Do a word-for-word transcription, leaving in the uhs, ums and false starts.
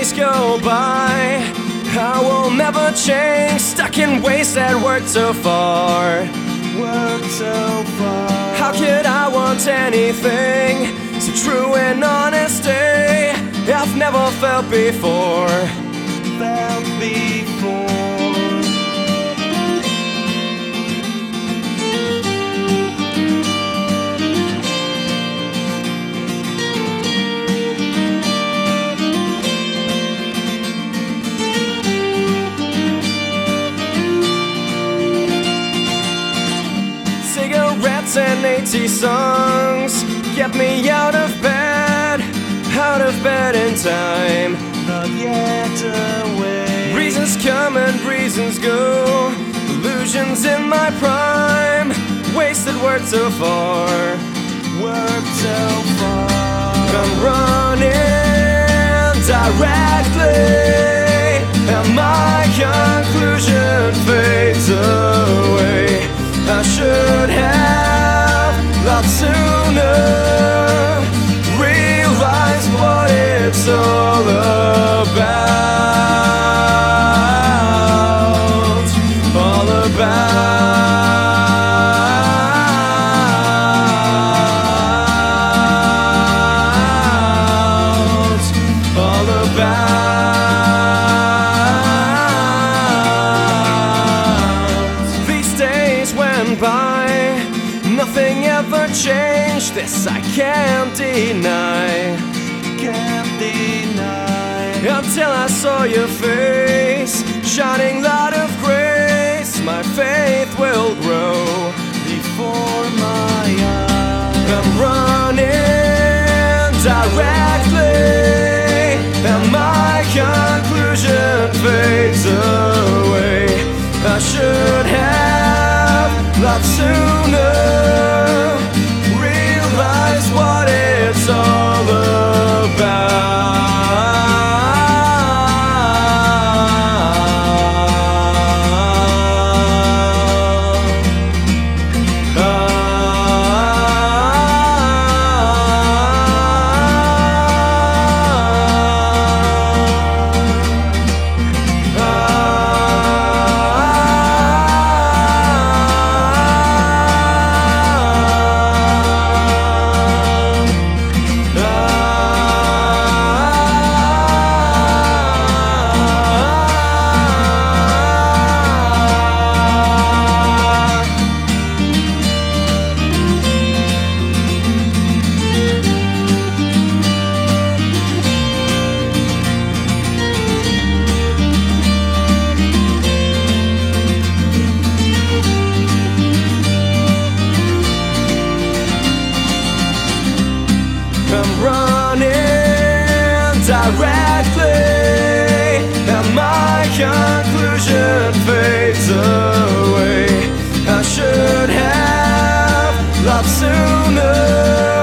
days go by, I will never change, stuck in ways that work so far. Work so far. How could I want anything so true and honest? I've never felt before. Felt before. Cigarettes and eighty songs get me out of bed, out of bed in time. Not yet away. Reasons come and reasons go, illusions in my prime, wasted words so far. Work so far. I'm running directly, and my conclusion fades away. I should have loved sooner, realized what it's all about, all about, all about. These days went by, nothing ever changed. This I can't deny, Can't deny. until I saw your face, shining light of grace. My faith will grow Before my eyes. I'm running directly, and my conclusion fades away. I should have loved sooner, realize what it's all about. I'm running directly, and my conclusion fades away. I should have loved sooner.